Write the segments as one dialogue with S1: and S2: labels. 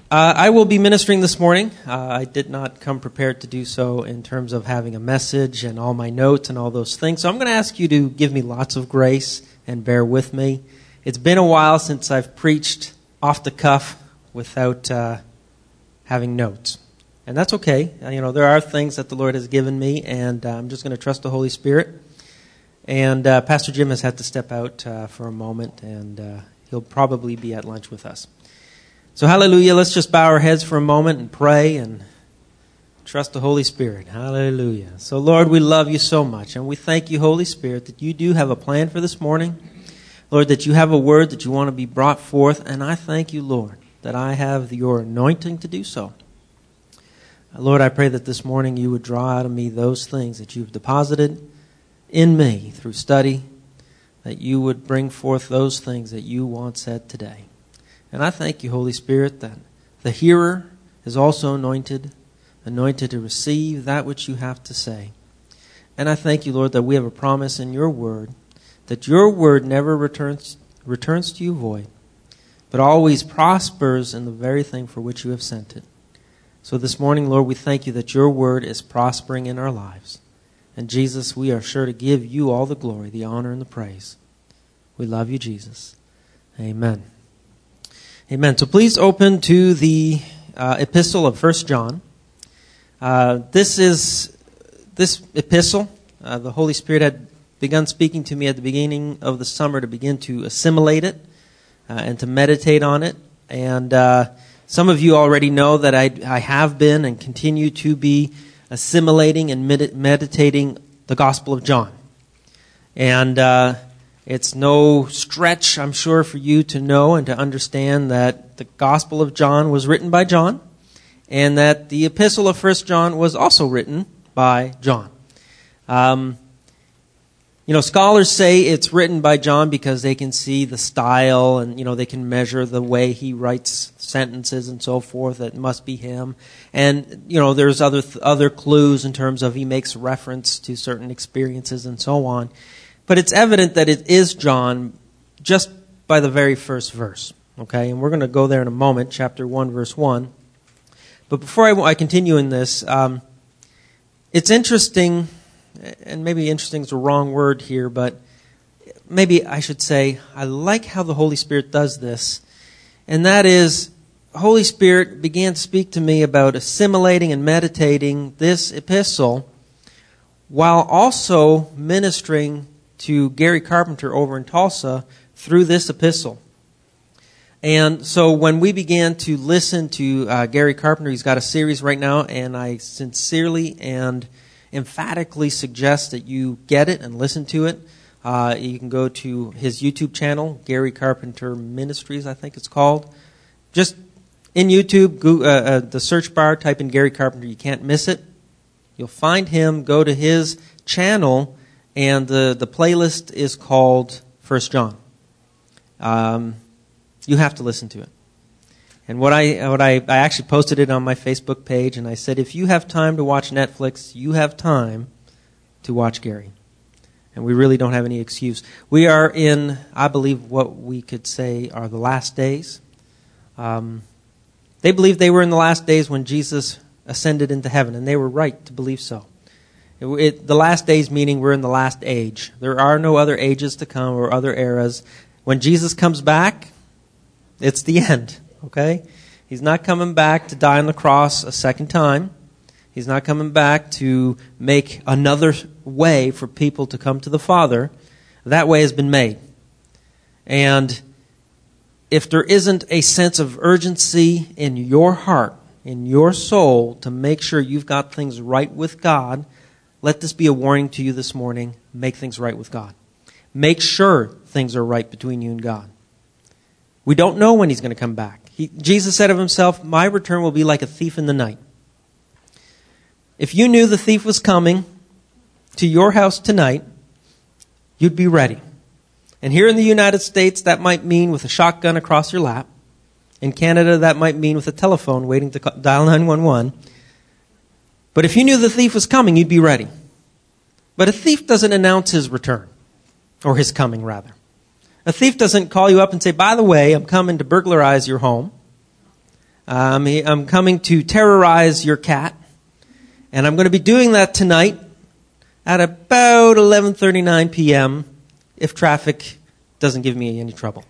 S1: I will be ministering this morning. I did not come prepared to do so in terms of having a message and all my notes and all those things. So I'm going to ask you to give me lots of grace and bear with me. It's been a while since I've preached off the cuff without having notes. And that's okay. There are things that the Lord has given me, and I'm just going to trust the Holy Spirit. And Pastor Jim has had to step out for a moment, and he'll probably be at lunch with us. So hallelujah, let's just bow our heads for a moment and pray and trust the Holy Spirit. Hallelujah. So Lord, we love you so much, and we thank you, Holy Spirit, that you do have a plan for this morning. Lord, that you have a word that you want to be brought forth, and I thank you, Lord, that I have your anointing to do so. Lord, I pray that this morning you would draw out of me those things that you've deposited in me through study, that you would bring forth those things that you want said today. And I thank you, Holy Spirit, that the hearer is also anointed to receive that which you have to say. And I thank you, Lord, that we have a promise in your word, that your word never returns to you void, but always prospers in the very thing for which you have sent it. So this morning, Lord, we thank you that your word is prospering in our lives. And Jesus, we are sure to give you all the glory, the honor, and the praise. We love you, Jesus. Amen. Amen. So please open to the epistle of 1 John. This epistle, the Holy Spirit had begun speaking to me at the beginning of the summer to begin to assimilate it and to meditate on it. And some of you already know that I have been and continue to be assimilating and meditating the Gospel of John. And it's no stretch, I'm sure, for you to know and to understand that the Gospel of John was written by John, and that the Epistle of 1 John was also written by John. Scholars say it's written by John because they can see the style and, they can measure the way he writes sentences and so forth. It must be him. And, there's other clues in terms of he makes reference to certain experiences and so on. But it's evident that it is John just by the very first verse. Okay, and we're going to go there in a moment, chapter 1, verse 1. But before I continue in this, it's interesting, and maybe interesting is the wrong word here, but maybe I should say I like how the Holy Spirit does this. And that is, the Holy Spirit began to speak to me about assimilating and meditating this epistle while also ministering to Gary Carpenter over in Tulsa through this epistle. And so when we began to listen to Gary Carpenter, he's got a series right now, and I sincerely and emphatically suggest that you get it and listen to it. You can go to his YouTube channel, Gary Carpenter Ministries, I think it's called. Just in YouTube, the search bar, type in Gary Carpenter. You can't miss it. You'll find him. Go to his channel, and the playlist is called 1 John. You have to listen to it. And what I actually posted it on my Facebook page, and I said, if you have time to watch Netflix, you have time to watch Gary. And we really don't have any excuse. We are in, I believe, what we could say are the last days. They believed they were in the last days when Jesus ascended into heaven, and they were right to believe so. The last days meaning we're in the last age. There are no other ages to come or other eras. When Jesus comes back, it's the end, okay? He's not coming back to die on the cross a second time. He's not coming back to make another way for people to come to the Father. That way has been made. And if there isn't a sense of urgency in your heart, in your soul, to make sure you've got things right with God, let this be a warning to you this morning. Make things right with God. Make sure things are right between you and God. We don't know when he's going to come back. Jesus said of himself, my return will be like a thief in the night. If you knew the thief was coming to your house tonight, you'd be ready. And here in the United States, that might mean with a shotgun across your lap. In Canada, that might mean with a telephone waiting to dial 911. But if you knew the thief was coming, you'd be ready. But a thief doesn't announce his return, or his coming, rather. A thief doesn't call you up and say, by the way, I'm coming to burglarize your home. I'm coming to terrorize your cat, and I'm going to be doing that tonight at about 11:39 p.m. if traffic doesn't give me any trouble.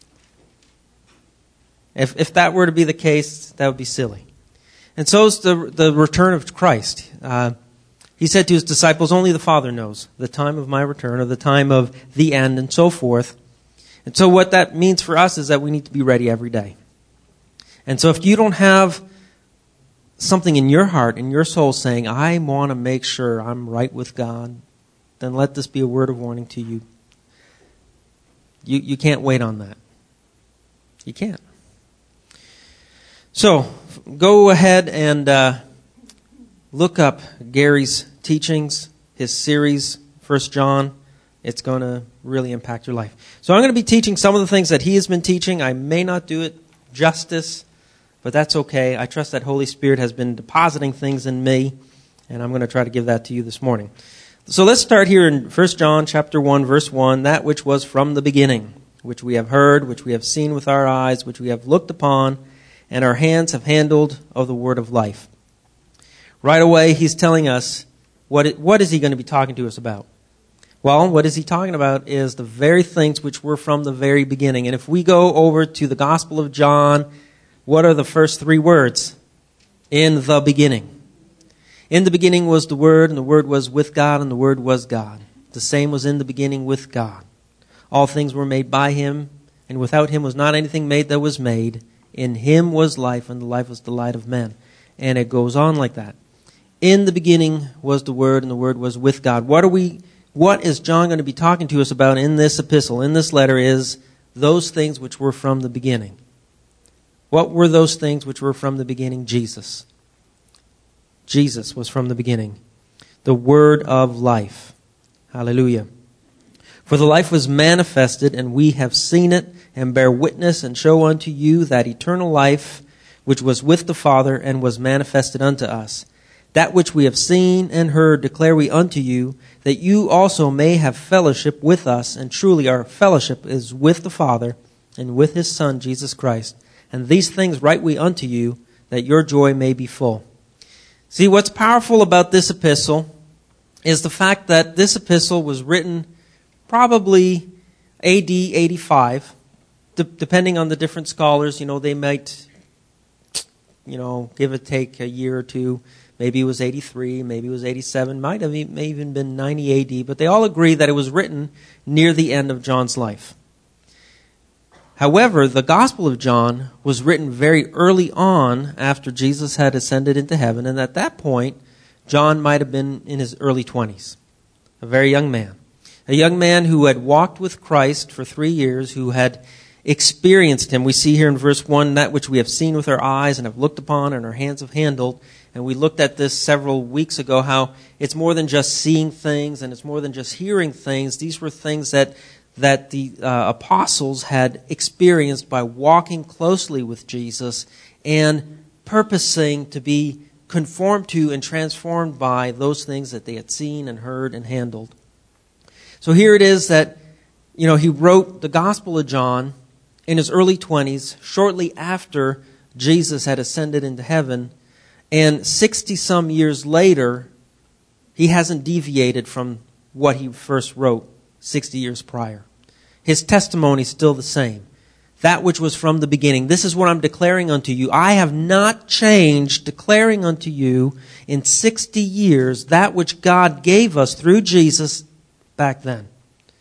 S1: If that were to be the case, that would be silly. And so is the return of Christ. He said to his disciples, only the Father knows the time of my return or the time of the end and so forth. And so what that means for us is that we need to be ready every day. And so if you don't have something in your heart, in your soul saying, I want to make sure I'm right with God, then let this be a word of warning to you. You can't wait on that. You can't. So, go ahead and look up Gary's teachings, his series, 1 John. It's going to really impact your life. So I'm going to be teaching some of the things that he has been teaching. I may not do it justice, but that's okay. I trust that Holy Spirit has been depositing things in me, and I'm going to try to give that to you this morning. So let's start here in 1 John chapter 1, verse 1, that which was from the beginning, which we have heard, which we have seen with our eyes, which we have looked upon, and our hands have handled of the word of life. Right away, he's telling us, what is he going to be talking to us about? Well, what is he talking about is the very things which were from the very beginning. And if we go over to the Gospel of John, what are the first three words? In the beginning. In the beginning was the Word, and the Word was with God, and the Word was God. The same was in the beginning with God. All things were made by him, and without him was not anything made that was made. In him was life, and the life was the light of men. And it goes on like that. In the beginning was the Word, and the Word was with God. What is John going to be talking to us about in this epistle, in this letter, is those things which were from the beginning. What were those things which were from the beginning? Jesus. Jesus was from the beginning. The Word of life. Hallelujah. For the life was manifested, and we have seen it, and bear witness, and show unto you that eternal life which was with the Father, and was manifested unto us. That which we have seen and heard declare we unto you, that you also may have fellowship with us. And truly our fellowship is with the Father, and with his Son, Jesus Christ. And these things write we unto you, that your joy may be full. See, what's powerful about this epistle is the fact that this epistle was written probably AD 85, depending on the different scholars. They might, give or take a year or two. Maybe it was 83, maybe it was 87, may even been 90 AD, but they all agree that it was written near the end of John's life. However, the Gospel of John was written very early on after Jesus had ascended into heaven, and at that point, John might have been in his early 20s, a very young man. A young man who had walked with Christ for 3 years, who had experienced him. We see here in verse 1, that which we have seen with our eyes and have looked upon and our hands have handled. And we looked at this several weeks ago, how it's more than just seeing things and it's more than just hearing things. These were things that the apostles had experienced by walking closely with Jesus and purposing to be conformed to and transformed by those things that they had seen and heard and handled. So here it is that, he wrote the Gospel of John in his early 20s, shortly after Jesus had ascended into heaven. And 60-some years later, he hasn't deviated from what he first wrote 60 years prior. His testimony is still the same. That which was from the beginning. This is what I'm declaring unto you. I have not changed, declaring unto you in 60 years that which God gave us through Jesus back then.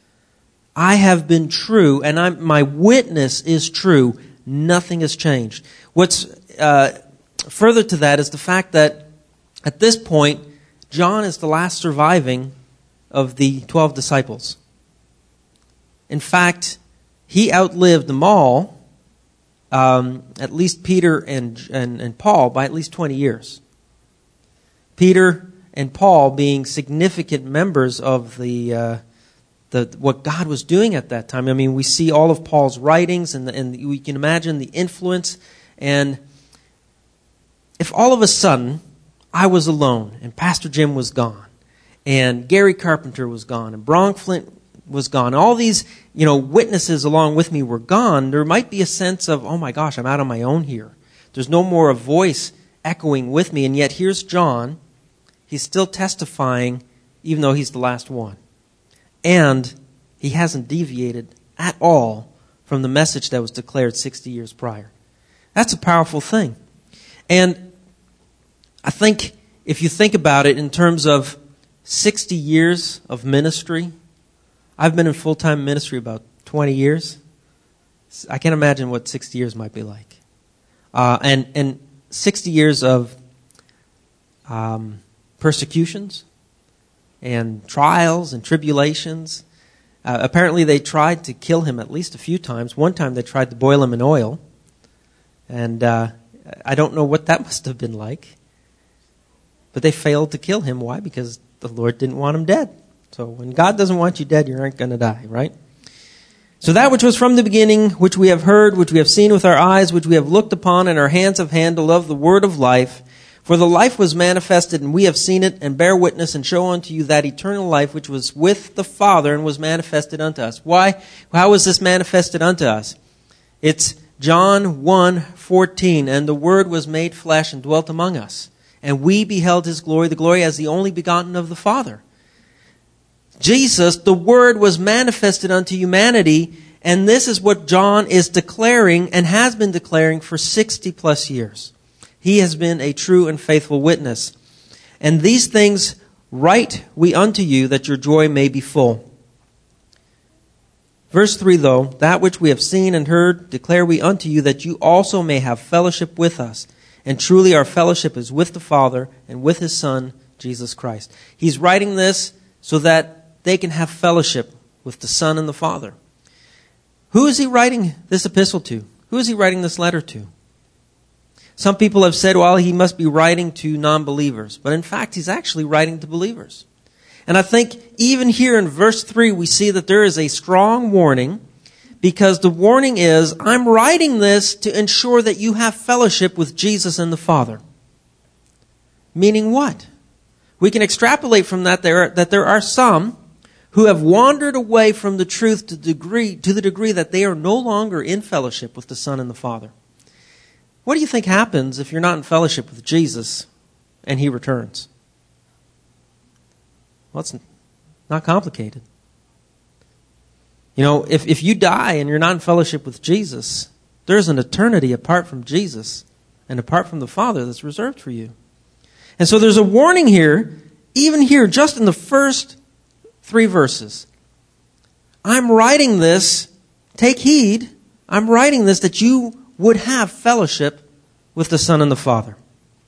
S1: I have been true, and my witness is true. Nothing has changed. What's further to that is the fact that at this point, John is the last surviving of the 12 disciples. In fact, he outlived them all, at least Peter and Paul, by at least 20 years. Peter and Paul being significant members of the what God was doing at that time. I mean, we see all of Paul's writings, and we can imagine the influence. And if all of a sudden I was alone, and Pastor Jim was gone, and Gary Carpenter was gone, and Bronk Flint was gone, all these witnesses along with me were gone, there might be a sense of, oh my gosh, I'm out on my own here. There's no more a voice echoing with me. And yet here's John. He's still testifying even though he's the last one. And he hasn't deviated at all from the message that was declared 60 years prior. That's a powerful thing. And I think if you think about it in terms of 60 years of ministry, I've been in full-time ministry about 20 years. I can't imagine what 60 years might be like. And 60 years of persecutions and trials and tribulations. Apparently they tried to kill him at least a few times. One time they tried to boil him in oil. And I don't know what that must have been like. But they failed to kill him. Why? Because the Lord didn't want him dead. So when God doesn't want you dead, you aren't going to die, right? So that which was from the beginning, which we have heard, which we have seen with our eyes, which we have looked upon, and our hands have handled of the word of life. For the life was manifested, and we have seen it, and bear witness, and show unto you that eternal life which was with the Father, and was manifested unto us. Why? How was this manifested unto us? It's John 1:14, and the Word was made flesh and dwelt among us. And we beheld His glory, the glory as the only begotten of the Father. Jesus, the Word, was manifested unto humanity, and this is what John is declaring and has been declaring for 60 plus years. He has been a true and faithful witness. And these things write we unto you, that your joy may be full. Verse 3, though, that which we have seen and heard declare we unto you, that you also may have fellowship with us. And truly our fellowship is with the Father and with His Son, Jesus Christ. He's writing this so that they can have fellowship with the Son and the Father. Who is he writing this epistle to? Who is he writing this letter to? Some people have said, well, he must be writing to non-believers. But in fact, he's actually writing to believers. And I think even here in verse 3, we see that there is a strong warning, because the warning is, I'm writing this to ensure that you have fellowship with Jesus and the Father. Meaning what? We can extrapolate from that there are some who have wandered away from the truth to the degree that they are no longer in fellowship with the Son and the Father. What do you think happens if you're not in fellowship with Jesus and He returns? Well, it's not complicated. You know, if you die and you're not in fellowship with Jesus, there's an eternity apart from Jesus and apart from the Father that's reserved for you. And so there's a warning here, even here, just in the first 3 verses. I'm writing this, take heed, I'm writing this that you would have fellowship with the Son and the Father.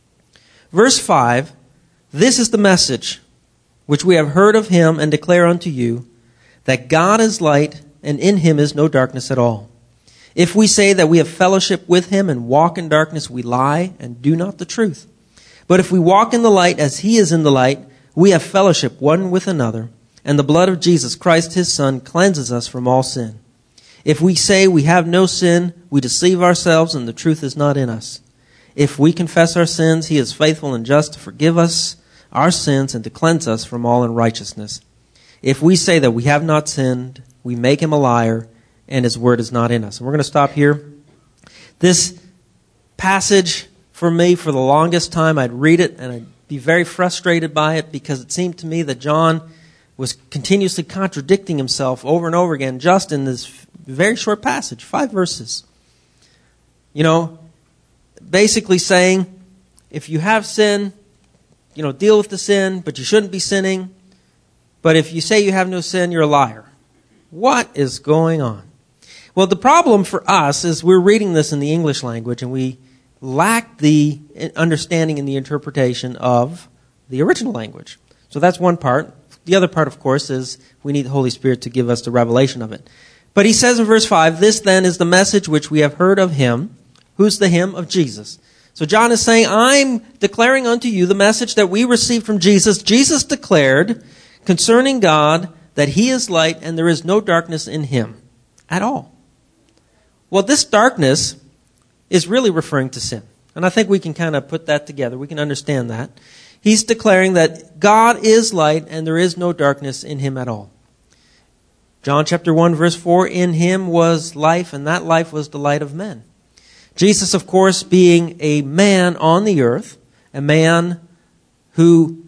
S1: Verse 5, this is the message which we have heard of Him and declare unto you, that God is light and in Him is no darkness at all. If we say that we have fellowship with Him and walk in darkness, we lie and do not the truth. But if we walk in the light as He is in the light, we have fellowship one with another, and the blood of Jesus Christ His Son cleanses us from all sin. If we say we have no sin, we deceive ourselves and the truth is not in us. If we confess our sins, He is faithful and just to forgive us our sins and to cleanse us from all unrighteousness. If we say that we have not sinned, we make Him a liar and His word is not in us. And we're going to stop here. This passage, for me, for the longest time, I'd read it and I'd be very frustrated by it, because it seemed to me that John was continuously contradicting himself over and over again just in this very short passage, 5 verses. You know, basically saying, if you have sin, deal with the sin, but you shouldn't be sinning. But if you say you have no sin, you're a liar. What is going on? Well, the problem for us is we're reading this in the English language and we lack the understanding and the interpretation of the original language. So that's one part. The other part, of course, is we need the Holy Spirit to give us the revelation of it. But he says in verse 5, this then is the message which we have heard of Him. Who's the Him? Of Jesus. So John is saying, I'm declaring unto you the message that we received from Jesus. Jesus declared concerning God that He is light and there is no darkness in Him at all. Well, this darkness is really referring to sin. And I think we can kind of put that together. We can understand that. He's declaring that God is light and there is no darkness in Him at all. John chapter 1 verse 4, in Him was life and that life was the light of men. Jesus, of course, being a man on the earth, a man who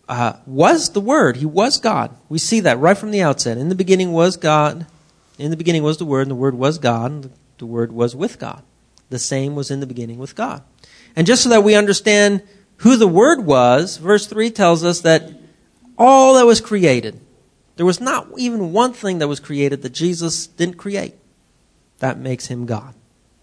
S1: was the Word. He was God. We see that right from the outset. In the beginning was God. In the beginning was the Word, and the Word was God, and the Word was with God. The same was in the beginning with God. And just so that we understand who the Word was, verse 3 tells us that all that was created, there was not even one thing that was created that Jesus didn't create. That makes him God.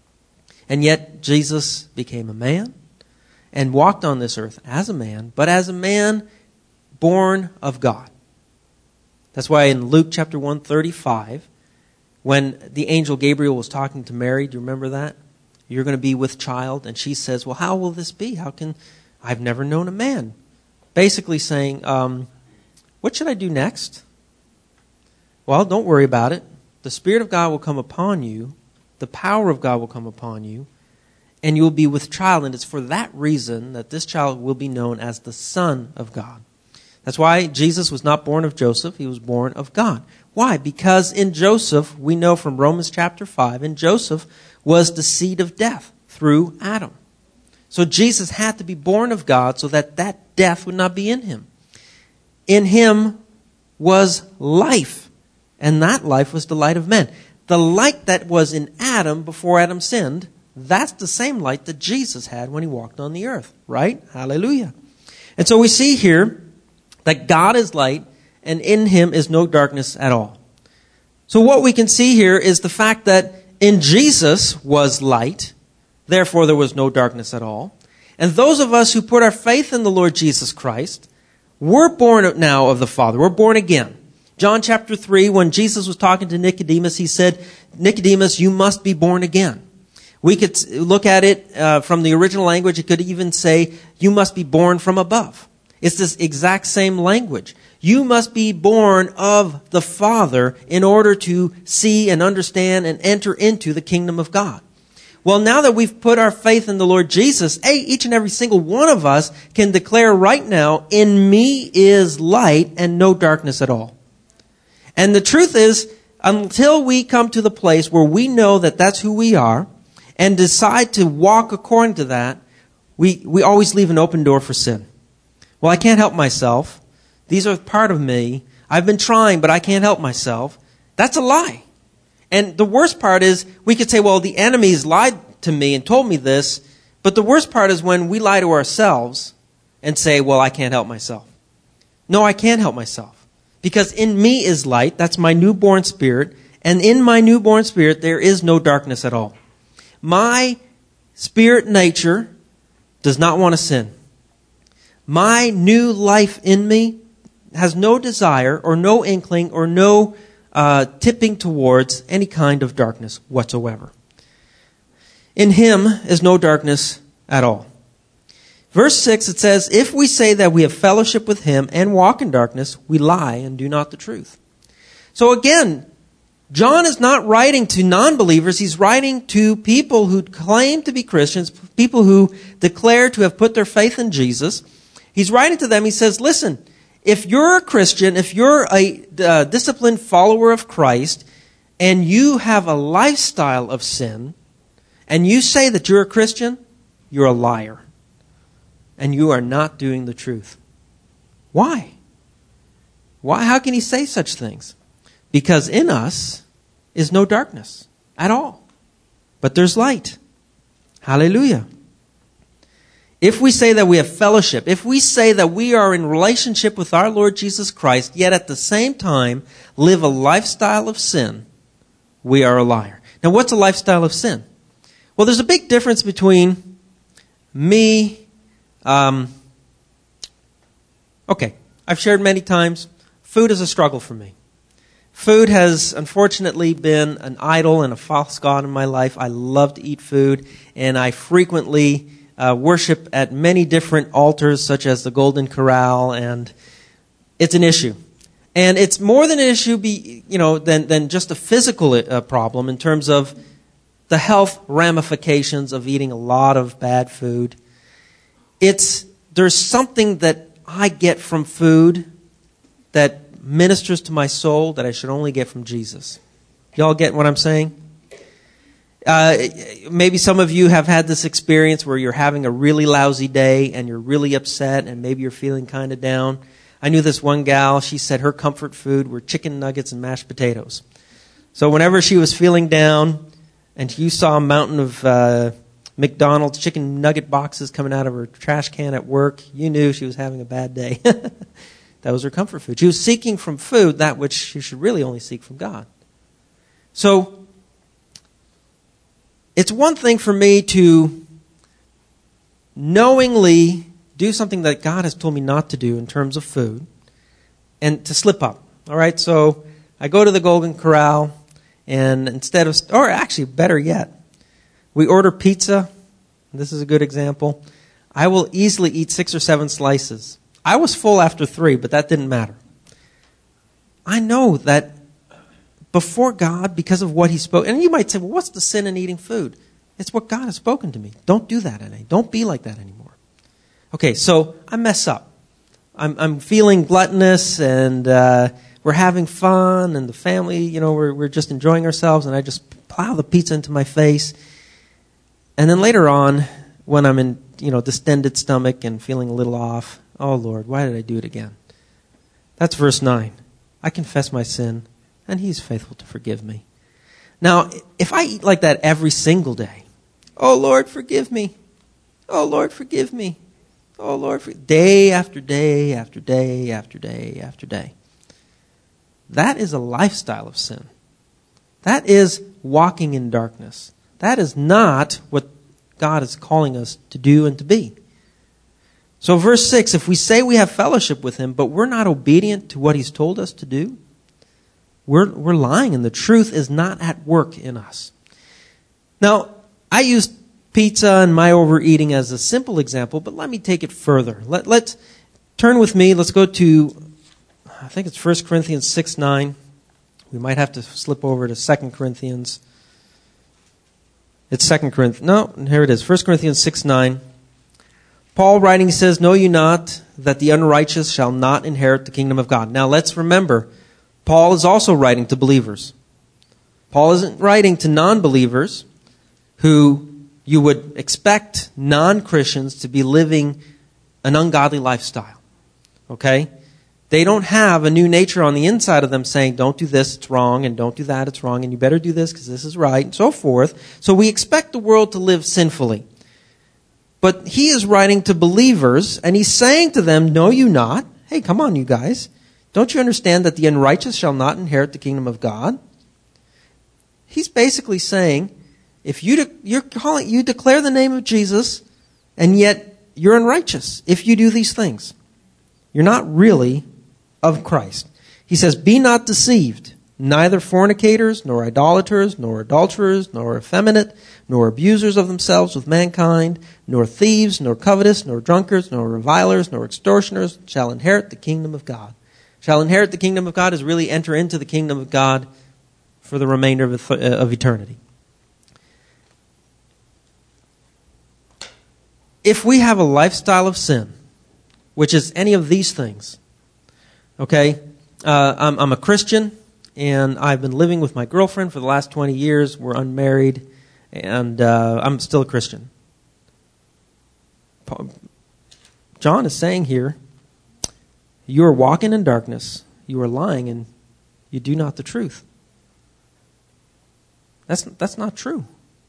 S1: And yet Jesus became a man and walked on this earth as a man, but as a man born of God. That's why in Luke chapter 135, when the angel Gabriel was talking to Mary, do you remember that? You're going to be with child. And she says, well, how will this be? I've never known a man. Basically saying, what should I do next? Well, don't worry about it. The Spirit of God will come upon you. The power of God will come upon you. And you'll be with child. And it's for that reason that this child will be known as the Son of God. That's why Jesus was not born of Joseph. He was born of God. Why? Because in Joseph, we know from Romans chapter 5, in Joseph was the seed of death through Adam. So Jesus had to be born of God so that that death would not be in him. In him was life, and that life was the light of men. The light that was in Adam before Adam sinned, that's the same light that Jesus had when he walked on the earth, right? Hallelujah. And so we see here that God is light, and in him is no darkness at all. So what we can see here is the fact that in Jesus was light, therefore there was no darkness at all. And those of us who put our faith in the Lord Jesus Christ, we're born now of the Father. We're born again. John chapter 3, when Jesus was talking to Nicodemus, he said, Nicodemus, you must be born again. We could look at it from the original language. It could even say, you must be born from above. It's this exact same language. You must be born of the Father in order to see and understand and enter into the kingdom of God. Well, now that we've put our faith in the Lord Jesus, each and every single one of us can declare right now, in me is light and no darkness at all. And the truth is, until we come to the place where we know that that's who we are and decide to walk according to that, we always leave an open door for sin. Well, I can't help myself. These are part of me. I've been trying, but I can't help myself. That's a lie. And the worst part is, we could say, well, the enemy's lied to me and told me this. But the worst part is when we lie to ourselves and say, well, I can't help myself. No, I can't help myself. Because in me is light. That's my newborn spirit. And in my newborn spirit, there is no darkness at all. My spirit nature does not want to sin. My new life in me has no desire or no inkling or no tipping towards any kind of darkness whatsoever. In him is no darkness at all. Verse 6, it says, if we say that we have fellowship with him and walk in darkness, we lie and do not the truth. So again, John is not writing to non-believers. He's writing to people who claim to be Christians, people who declare to have put their faith in Jesus. He's writing to them. He says, listen, if you're a Christian, if you're a disciplined follower of Christ, and you have a lifestyle of sin, and you say that you're a Christian, you're a liar. And you are not doing the truth. Why? Why? How can he say such things? Because in us is no darkness at all. But there's light. Hallelujah. If we say that we have fellowship, if we say that we are in relationship with our Lord Jesus Christ, yet at the same time live a lifestyle of sin, we are a liar. Now, what's a lifestyle of sin? Well, there's a big difference between me. I've shared many times, food is a struggle for me. Food has unfortunately been an idol and a false god in my life. I love to eat food, and I frequently worship at many different altars, such as the Golden Corral, and it's an issue. And it's more than an issue, than just a physical problem in terms of the health ramifications of eating a lot of bad food. There's something that I get from food that ministers to my soul that I should only get from Jesus. Y'all get what I'm saying? Maybe some of you have had this experience where you're having a really lousy day and you're really upset and maybe you're feeling kind of down. I knew this one gal, she said her comfort food were chicken nuggets and mashed potatoes. So whenever she was feeling down and you saw a mountain of McDonald's chicken nugget boxes coming out of her trash can at work, you knew she was having a bad day. That was her comfort food. She was seeking from food that which she should really only seek from God. So it's one thing for me to knowingly do something that God has told me not to do in terms of food and to slip up. All right, so I go to the Golden Corral and instead of, or actually better yet, we order pizza. This is a good example. I will easily eat 6 or 7 slices. I was full after 3, but that didn't matter. I know that before God, because of what He spoke, and you might say, well, what's the sin in eating food? It's what God has spoken to me. Don't do that anymore. Don't be like that anymore. Okay, so I mess up. I'm feeling gluttonous, and we're having fun, and the family, we're just enjoying ourselves, and I just plow the pizza into my face. And then later on, when I'm in, distended stomach and feeling a little off, oh Lord, why did I do it again? That's verse 9. I confess my sin, and He's faithful to forgive me. Now, if I eat like that every single day, oh Lord, forgive me. Oh Lord, forgive me. Oh Lord, day after day after day after day after day. That is a lifestyle of sin. That is walking in darkness. That is not what God is calling us to do and to be. So verse 6, if we say we have fellowship with Him, but we're not obedient to what He's told us to do, we're lying and the truth is not at work in us. Now, I used pizza and my overeating as a simple example, but let me take it further. Let's turn with me. Let's go to, I think it's 1 Corinthians 6:9. We might have to slip over to 2 Corinthians. It's 2 Corinthians. No, here it is. 1 Corinthians 6:9. Paul writing says, know you not that the unrighteous shall not inherit the kingdom of God. Now let's remember, Paul is also writing to believers. Paul isn't writing to non-believers who you would expect non-Christians to be living an ungodly lifestyle. Okay? They don't have a new nature on the inside of them saying, don't do this, it's wrong, and don't do that, it's wrong, and you better do this because this is right, and so forth. So we expect the world to live sinfully. But he is writing to believers, and he's saying to them, know you not? Hey, come on, you guys. Don't you understand that the unrighteous shall not inherit the kingdom of God? He's basically saying, if you declare the name of Jesus, and yet you're unrighteous if you do these things. You're not really of Christ. He says, be not deceived, neither fornicators, nor idolaters, nor adulterers, nor effeminate, nor abusers of themselves with mankind, nor thieves, nor covetous, nor drunkards, nor revilers, nor extortioners shall inherit the kingdom of God. Shall inherit the kingdom of God is really enter into the kingdom of God for the remainder of eternity. If we have a lifestyle of sin, which is any of these things, okay, I'm a Christian, and I've been living with my girlfriend for the last 20 years. We're unmarried, and I'm still a Christian. John is saying here, you are walking in darkness, you are lying, and you do not the truth. That's not true.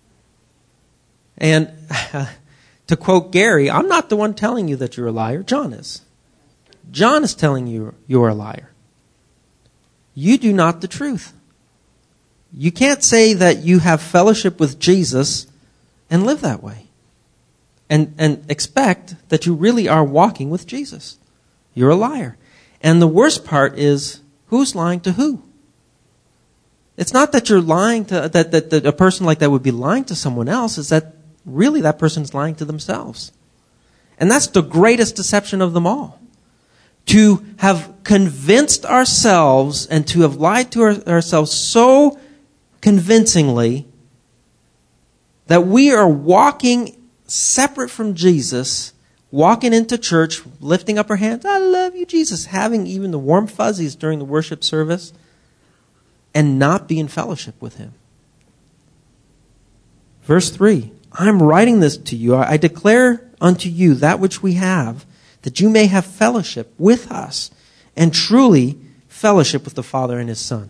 S1: And to quote Gary, I'm not the one telling you that you're a liar. John is. John is telling you you're a liar. You do not the truth. You can't say that you have fellowship with Jesus and live that way. And expect that you really are walking with Jesus. You're a liar. And the worst part is, who's lying to who? It's not that you're lying to, that a person like that would be lying to someone else. It's that really that person's lying to themselves. And that's the greatest deception of them all. To have convinced ourselves and to have lied to ourselves so convincingly that we are walking separate from Jesus, walking into church, lifting up our hands, I love you, Jesus, having even the warm fuzzies during the worship service, and not be in fellowship with Him. Verse 3, I'm writing this to you. I declare unto you that which we have, that you may have fellowship with us, and truly fellowship with the Father and His Son.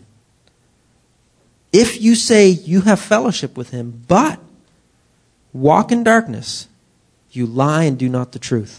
S1: If you say you have fellowship with Him, but walk in darkness, you lie and do not the truth.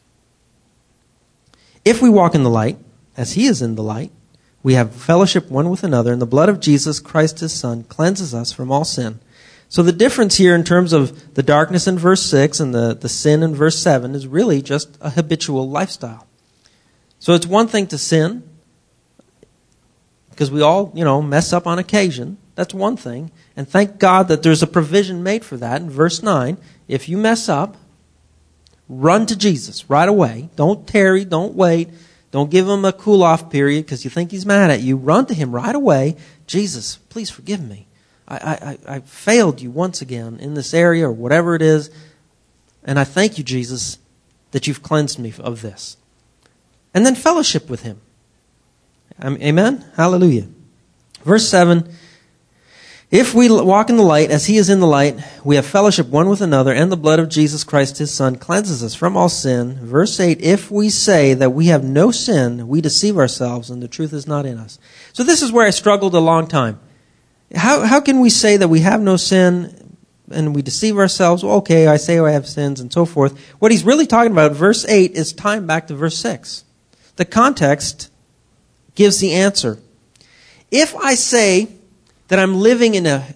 S1: If we walk in the light, as He is in the light, we have fellowship one with another, and the blood of Jesus Christ His Son cleanses us from all sin. So the difference here in terms of the darkness in verse 6 and the sin in verse 7 is really just a habitual lifestyle. So it's one thing to sin, because we all, mess up on occasion. That's one thing. And thank God that there's a provision made for that in verse 9. If you mess up, run to Jesus right away. Don't tarry, don't wait. Don't give Him a cool-off period because you think He's mad at you. Run to Him right away. Jesus, please forgive me. I failed you once again in this area or whatever it is. And I thank you, Jesus, that you've cleansed me of this. And then fellowship with Him. Amen? Hallelujah. Verse 7, if we walk in the light as He is in the light, we have fellowship one with another, and the blood of Jesus Christ His Son cleanses us from all sin. Verse 8, if we say that we have no sin, we deceive ourselves, and the truth is not in us. So this is where I struggled a long time. How can we say that we have no sin and we deceive ourselves? Well, okay, I say I have sins and so forth. What he's really talking about, verse 8, is tying back to verse 6. The context gives the answer. If I say that I'm living in if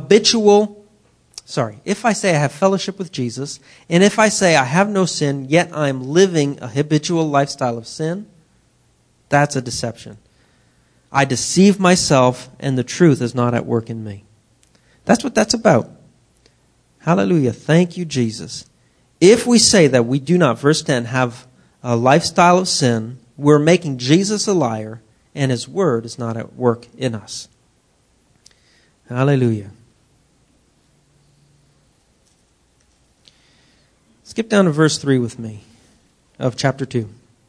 S1: I say I have fellowship with Jesus, and if I say I have no sin, yet I'm living a habitual lifestyle of sin, that's a deception. I deceive myself, and the truth is not at work in me. That's what that's about. Hallelujah. Thank you, Jesus. If we say that we do not, verse 10, have a lifestyle of sin, we're making Jesus a liar, and His word is not at work in us. Hallelujah. Skip down to verse 3 with me of chapter 2.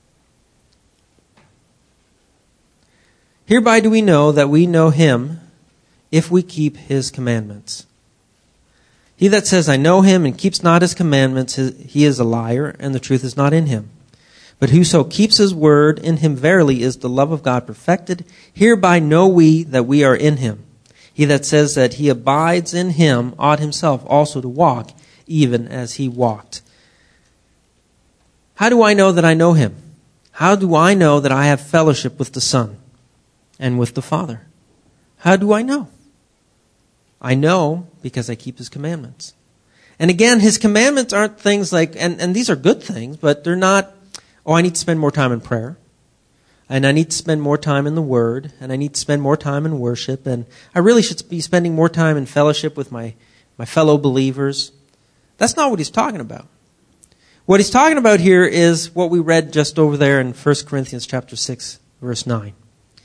S1: Hereby do we know that we know Him if we keep His commandments. He that says, I know Him, and keeps not His commandments, he is a liar, and the truth is not in him. But whoso keeps His word, in him verily is the love of God perfected. Hereby know we that we are in Him. He that says that he abides in Him ought himself also to walk, even as He walked. How do I know that I know Him? How do I know that I have fellowship with the Son and with the Father? How do I know? I know because I keep His commandments. And again, His commandments aren't things like, and these are good things, but they're not, I need to spend more time in prayer, and I need to spend more time in the Word, and I need to spend more time in worship, and I really should be spending more time in fellowship with my fellow believers. That's not what He's talking about. What He's talking about here is what we read just over there in 1 Corinthians chapter 6, verse 9.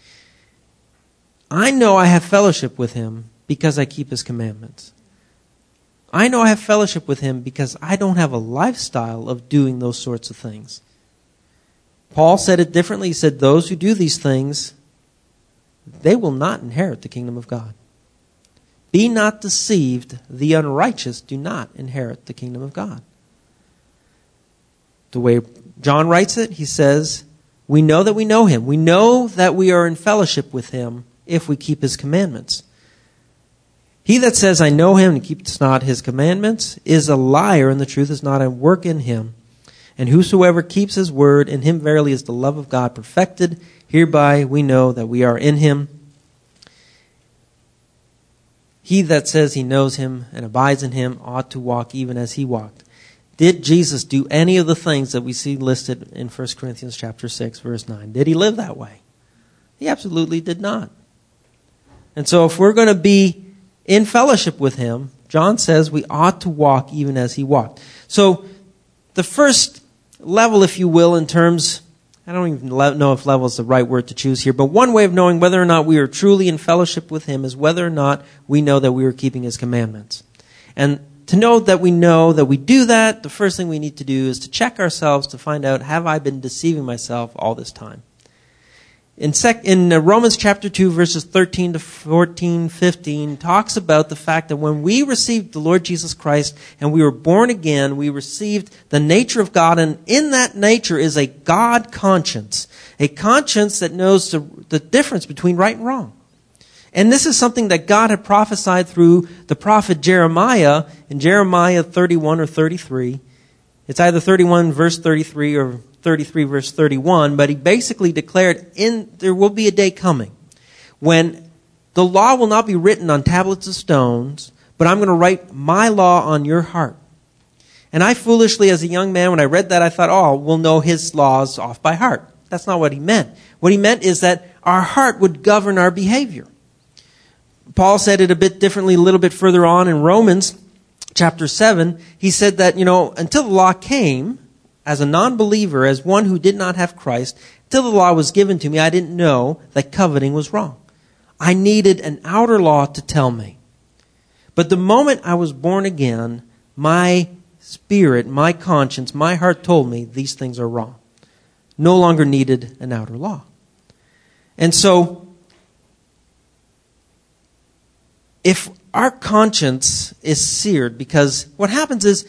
S1: I know I have fellowship with Him because I keep His commandments. I know I have fellowship with Him because I don't have a lifestyle of doing those sorts of things. Paul said it differently. He said, those who do these things, they will not inherit the kingdom of God. Be not deceived, the unrighteous do not inherit the kingdom of God. The way John writes it, he says, we know that we know Him. We know that we are in fellowship with Him if we keep His commandments. He that says, I know Him and keeps not His commandments is a liar, and the truth is not at work in him. And whosoever keeps His word, in him verily is the love of God perfected. Hereby we know that we are in Him. He that says he knows Him and abides in Him ought to walk even as He walked. Did Jesus do any of the things that we see listed in 1 Corinthians chapter 6, verse 9? Did He live that way? He absolutely did not. And so if we're going to be in fellowship with Him, John says we ought to walk even as He walked. So the first level, if you will, in terms, I don't even know if level is the right word to choose here, but one way of knowing whether or not we are truly in fellowship with Him is whether or not we know that we are keeping His commandments. And to know that we do that, the first thing we need to do is to check ourselves to find out, have I been deceiving myself all this time? In Romans chapter 2, verses 13 to 14, 15, talks about the fact that when we received the Lord Jesus Christ and we were born again, we received the nature of God, and in that nature is a God conscience, a conscience that knows the difference between right and wrong. And this is something that God had prophesied through the prophet Jeremiah in Jeremiah 31 or 33. It's either 31 verse 33 or 33 verse 31, but he basically declared there will be a day coming when the law will not be written on tablets of stones, but I'm going to write my law on your heart. And I foolishly, as a young man, when I read that, I thought, we'll know his laws off by heart. That's not what he meant. What he meant is that our heart would govern our behavior. Paul said it a bit differently a little bit further on in Romans chapter 7. He said that, until the law came, as a non-believer, as one who did not have Christ, till the law was given to me, I didn't know that coveting was wrong. I needed an outer law to tell me. But the moment I was born again, my spirit, my conscience, my heart told me these things are wrong. No longer needed an outer law. And so, if our conscience is seared, because what happens is,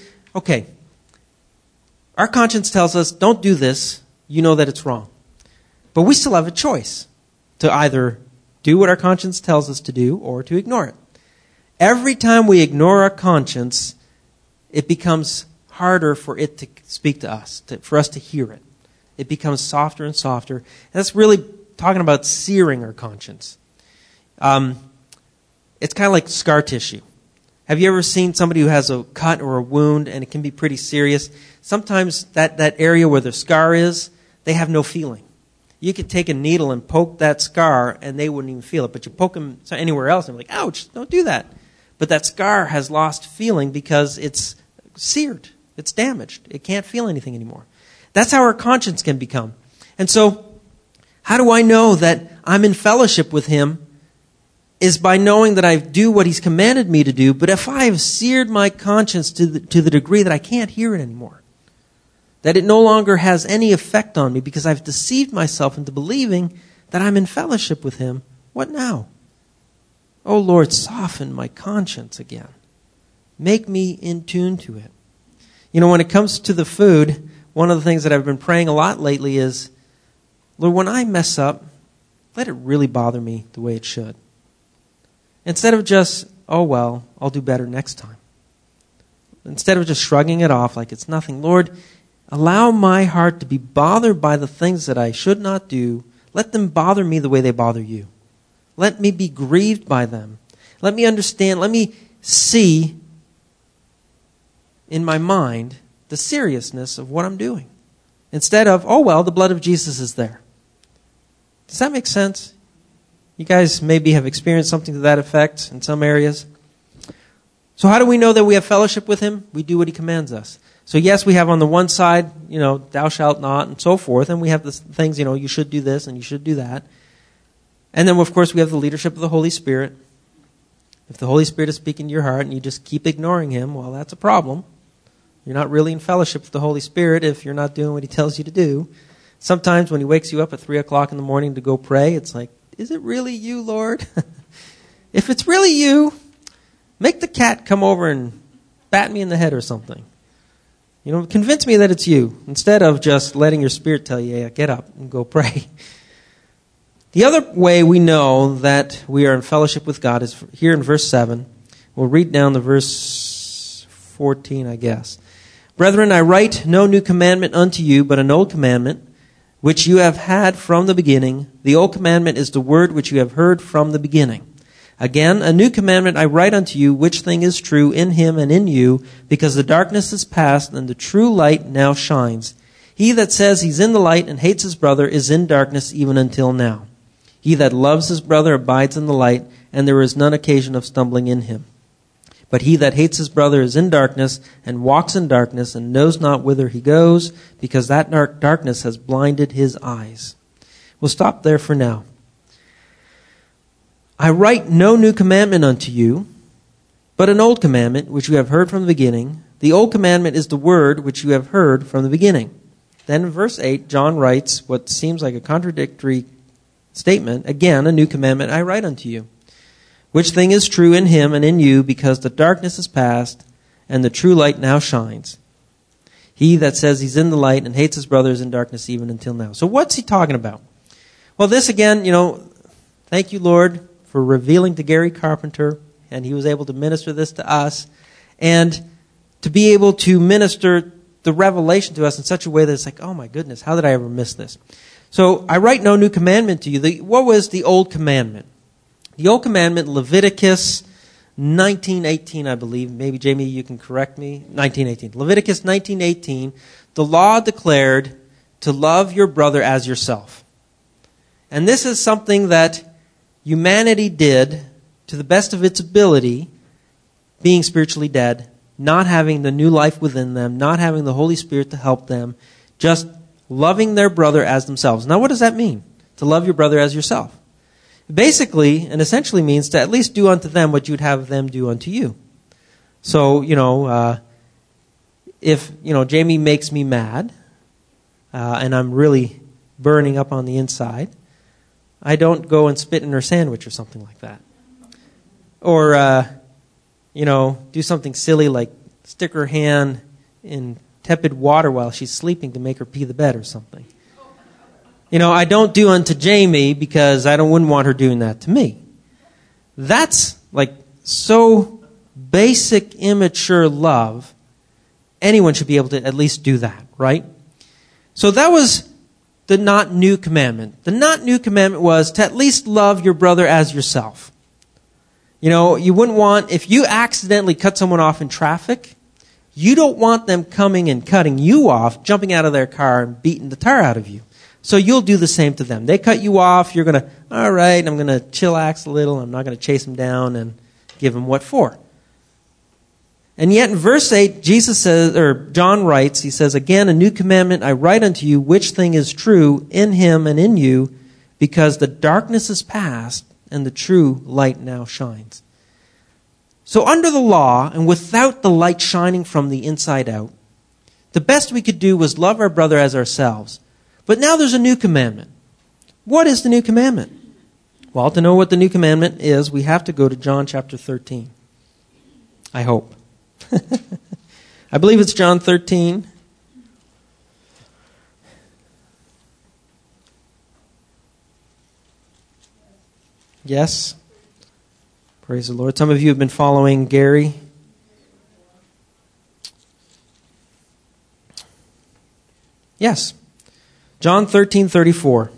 S1: our conscience tells us, don't do this, you know that it's wrong. But we still have a choice to either do what our conscience tells us to do or to ignore it. Every time we ignore our conscience, it becomes harder for it to speak to us, for us to hear it. It becomes softer and softer. And that's really talking about searing our conscience. It's kind of like scar tissue. Have you ever seen somebody who has a cut or a wound and it can be pretty serious? Sometimes that area where the scar is, they have no feeling. You could take a needle and poke that scar and they wouldn't even feel it. But you poke them anywhere else and they're like, ouch, don't do that. But that scar has lost feeling because it's seared. It's damaged. It can't feel anything anymore. That's how our conscience can become. And so, how do I know that I'm in fellowship with Him? Is by knowing that I do what He's commanded me to do, but if I have seared my conscience to the degree that I can't hear it anymore, that it no longer has any effect on me because I've deceived myself into believing that I'm in fellowship with Him, what now? Oh Lord, soften my conscience again. Make me in tune to it. When it comes to the food, one of the things that I've been praying a lot lately is, Lord, when I mess up, let it really bother me the way it should. Instead of just, I'll do better next time. Instead of just shrugging it off like it's nothing, Lord, allow my heart to be bothered by the things that I should not do. Let them bother me the way they bother you. Let me be grieved by them. Let me understand, let me see in my mind the seriousness of what I'm doing. Instead of, the blood of Jesus is there. Does that make sense? You guys maybe have experienced something to that effect in some areas. So how do we know that we have fellowship with Him? We do what He commands us. So yes, we have on the one side, thou shalt not, and so forth. And we have the things, you should do this and you should do that. And then, of course, we have the leadership of the Holy Spirit. If the Holy Spirit is speaking to your heart and you just keep ignoring Him, that's a problem. You're not really in fellowship with the Holy Spirit if you're not doing what He tells you to do. Sometimes when He wakes you up at 3 o'clock in the morning to go pray, it's like, is it really you, Lord? If it's really you, make the cat come over and bat me in the head or something. Convince me that it's you, instead of just letting your spirit tell you, get up and go pray. The other way we know that we are in fellowship with God is here in verse 7. We'll read down to verse 14, I guess. Brethren, I write no new commandment unto you, but an old commandment, which you have had from the beginning. The old commandment is the word which you have heard from the beginning. Again, a new commandment I write unto you, which thing is true in Him and in you, because the darkness is past and the true light now shines. He that says he's in the light and hates his brother is in darkness even until now. He that loves his brother abides in the light, and there is none occasion of stumbling in him. But he that hates his brother is in darkness, and walks in darkness, and knows not whither he goes, because that darkness has blinded his eyes. We'll stop there for now. I write no new commandment unto you, but an old commandment, which you have heard from the beginning. The old commandment is the word which you have heard from the beginning. Then in verse 8, John writes what seems like a contradictory statement, again, a new commandment I write unto you, which thing is true in him and in you, because the darkness is past and the true light now shines. He that says he's in the light and hates his brother is in darkness even until now. So what's he talking about? Well, this again, thank you, Lord, for revealing to Gary Carpenter, and he was able to minister this to us, and to be able to minister the revelation to us in such a way that it's like, oh my goodness, how did I ever miss this? So I write no new commandment to you. What was the old commandment? The old commandment, Leviticus 19:18, I believe. Maybe, Jamie, you can correct me. 19:18. Leviticus 19:18. The law declared to love your brother as yourself. And this is something that humanity did to the best of its ability, being spiritually dead, not having the new life within them, not having the Holy Spirit to help them, just loving their brother as themselves. Now, what does that mean? To love your brother as yourself. Basically, and essentially means to at least do unto them what you'd have them do unto you. So, if, Jamie makes me mad, and I'm really burning up on the inside, I don't go and spit in her sandwich or something like that. Or, do something silly like stick her hand in tepid water while she's sleeping to make her pee the bed or something. I don't do unto Jamie because I wouldn't want her doing that to me. That's like so basic, immature love. Anyone should be able to at least do that, right? So that was the not new commandment. The not new commandment was to at least love your brother as yourself. You wouldn't want, if you accidentally cut someone off in traffic, you don't want them coming and cutting you off, jumping out of their car and beating the tar out of you. So you'll do the same to them. They cut you off, you're going to, all right, I'm going to chillax a little. I'm not going to chase them down and give them what for. And yet in verse 8, John writes, he says, again, a new commandment I write unto you, which thing is true in him and in you, because the darkness is past and the true light now shines. So under the law, and without the light shining from the inside out, the best we could do was love our brother as ourselves. But now there's a new commandment. What is the new commandment? Well, to know what the new commandment is, we have to go to John chapter 13. I hope. I believe it's John 13. Yes? Praise the Lord. Some of you have been following Gary. Yes. John 13:34.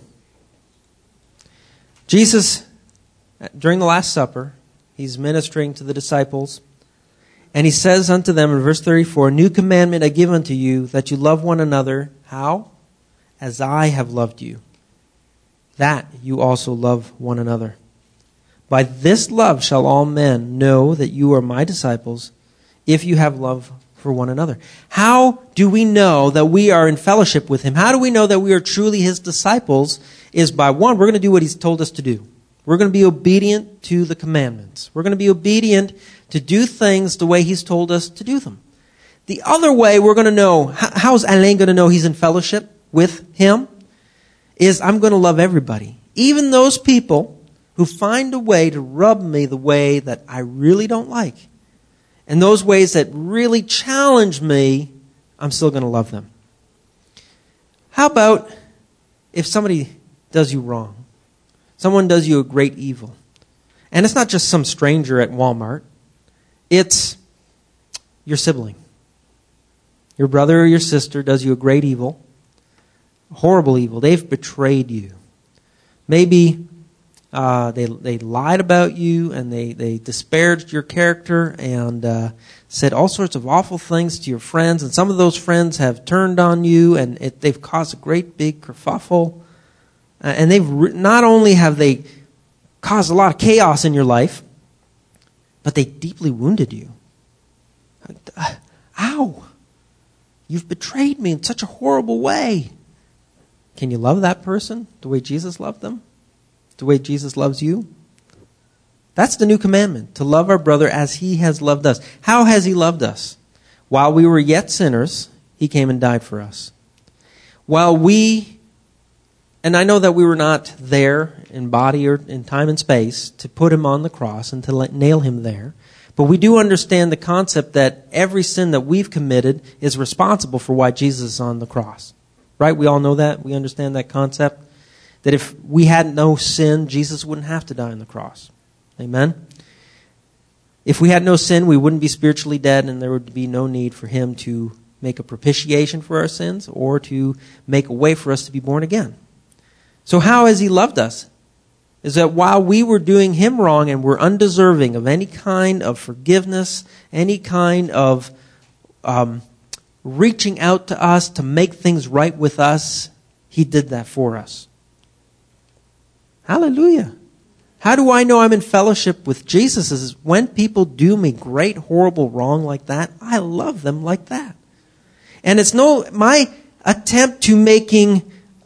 S1: Jesus, during the Last Supper, he's ministering to the disciples, and he says unto them in verse 34, new commandment I give unto you, that you love one another. How? As I have loved you, that you also love one another. By this love shall all men know that you are my disciples, if you have love for one another. How do we know that we are in fellowship with him? How do we know that we are truly his disciples? Is by one, we're going to do what he's told us to do. We're going to be obedient to the commandments. We're going to be obedient to do things the way he's told us to do them. The other way we're going to know, how is Alain going to know he's in fellowship with him? Is I'm going to love everybody. Even those people who find a way to rub me the way that I really don't like. And those ways that really challenge me, I'm still going to love them. How about if somebody does you wrong? Someone does you a great evil. And it's not just some stranger at Walmart. It's your sibling. Your brother or your sister does you a great evil. Horrible evil. They've betrayed you. Maybe they lied about you and they disparaged your character and said all sorts of awful things to your friends. And some of those friends have turned on you and they've caused a great big kerfuffle. And not only have they caused a lot of chaos in your life, but they deeply wounded you. Ow! You've betrayed me in such a horrible way. Can you love that person the way Jesus loved them? The way Jesus loves you? That's the new commandment, to love our brother as he has loved us. How has he loved us? While we were yet sinners, he came and died for us. While we And I know that we were not there in body or in time and space to put him on the cross and to nail him there. But we do understand the concept that every sin that we've committed is responsible for why Jesus is on the cross. Right? We all know that. We understand that concept. That if we had no sin, Jesus wouldn't have to die on the cross. Amen? If we had no sin, we wouldn't be spiritually dead, and there would be no need for him to make a propitiation for our sins or to make a way for us to be born again. So how has he loved us? Is that while we were doing him wrong and were undeserving of any kind of forgiveness, any kind of reaching out to us to make things right with us, he did that for us. Hallelujah. How do I know I'm in fellowship with Jesus? Is when people do me great, horrible wrong like that, I love them like that. And it's my attempt to making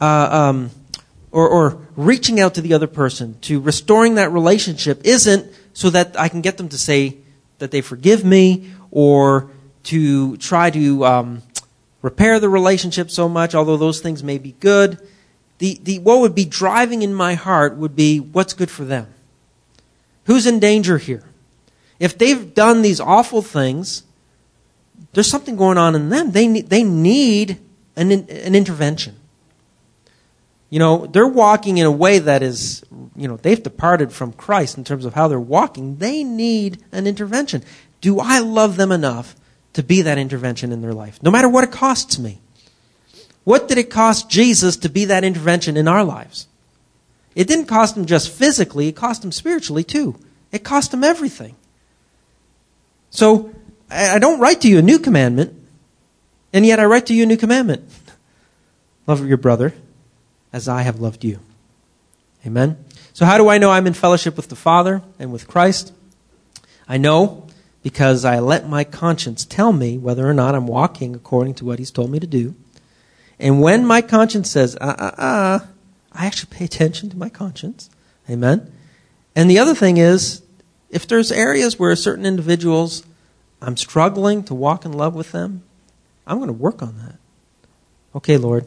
S1: or reaching out to the other person, to restoring that relationship, isn't so that I can get them to say that they forgive me or to try to repair the relationship so much, although those things may be good. What would be driving in my heart would be what's good for them. Who's in danger here? If they've done these awful things, there's something going on in them. They need an intervention. They're walking in a way that is, they've departed from Christ in terms of how they're walking. They need an intervention. Do I love them enough to be that intervention in their life? No matter what it costs me. What did it cost Jesus to be that intervention in our lives? It didn't cost him just physically, it cost him spiritually too. It cost him everything. So, I don't write to you a new commandment, and yet I write to you a new commandment. Love your brother as I have loved you. Amen? So how do I know I'm in fellowship with the Father and with Christ? I know because I let my conscience tell me whether or not I'm walking according to what he's told me to do. And when my conscience says, I actually pay attention to my conscience. Amen? And the other thing is, if there's areas where certain individuals, I'm struggling to walk in love with them, I'm going to work on that. Okay, Lord.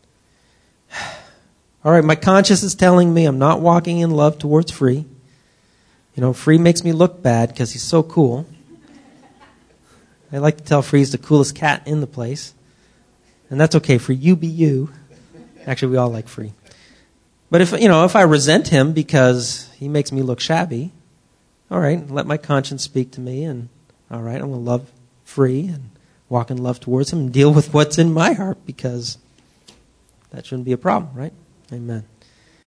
S1: All right, my conscience is telling me I'm not walking in love towards Free. Free makes me look bad because he's so cool. I like to tell Free he's the coolest cat in the place. And that's okay, Free. You be you. Actually, we all like Free. But if I resent him because he makes me look shabby, all right, let my conscience speak to me, and all right, I'm going to love Free and walk in love towards him and deal with what's in my heart, because that shouldn't be a problem, right? Amen.